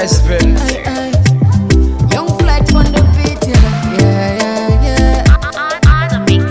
Respect. Young flight on the beat, yeah. On the mix.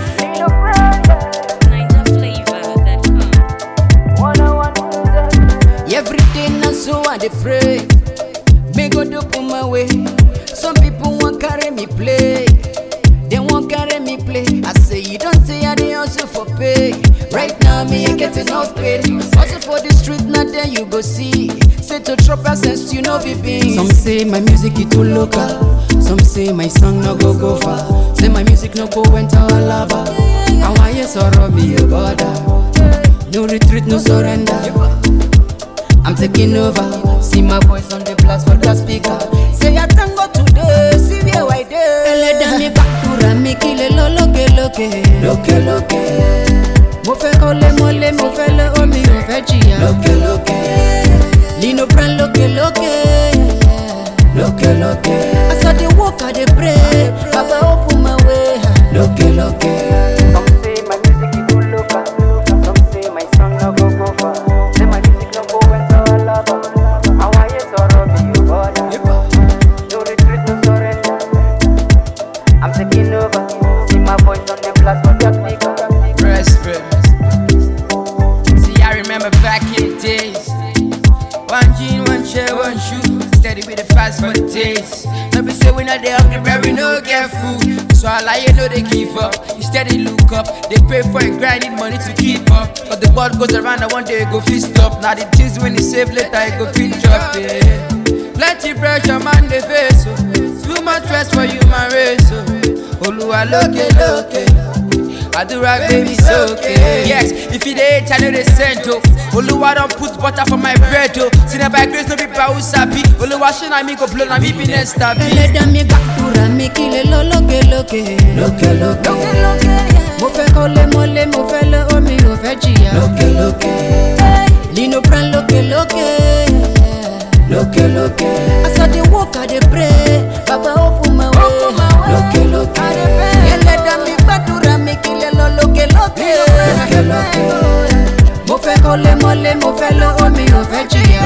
NigerFlavor.com. Every day now so I dey pray. Me go do put my way. Some people won't carry me play. They won't carry me play. I say you don't say I dey hustle for pay. Right now me ain't getting enough pay. Hustle for the street now then you go see. Say to drop a sense you know be beans. Some say my music is too local. Some say my song no go far. Say my music no go enter a lava. And why you sorrow me a border? No retreat, no surrender. I'm taking over. See my voice on the blast for the speaker. Say I thank God today. See where I dey. Eleda mi bakura mi kile lo loke. Mo fẹ́ kọ́lé mọ́lé, mo fẹ́ lé omi, mo fẹ́ jìyà. Lino brand loke. As I dey walk, I dey pray. Baba open my way. Some say my music is too local. Some say my song no go far. Say my music no go enter a lava. And why you sorrow me, you border? No retreat, no surrender. I'm taking over. See my voice on the blast for the speaker. Respect. See, I remember back in the days. One jean, one shirt, one shoe. Steady with the fast for the taste. No be say we not there hungry, but we no get food. So I lie, you know they give up. You steady look up. They pay for it, grind, need money to keep up. But the ball goes around, and one day it go fist up. Now the things when you save later, it go fit up. Yeah. Plenty pressure, man, they face. Oh. Too much stress for human race. Oh. Oluwa loke. I do rock, baby, it's okay. Yes, if you dey I know they send oh. Oluwa don't put butter for my bread oh. See na by grace no people who sabi. Oluwa show na me go blow na me be next stabby. Eleda mi bakura mi kile lo loke. Mo fẹ́ kọ́lé mọ́lé, mo fẹ́ lé omi, mo fẹ́ jìyà. Lino brand loke. As I dey walk, I dey pray. Baba open my way. Eleda mi bakura mi kile lo loke. Mo fẹ́ kọ́lé mọ́lé, mo fẹ́ lé omi, mo fẹ́ jìyà.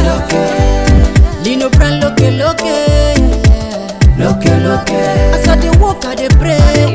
Lino brand loke. As I dey walk, I dey pray.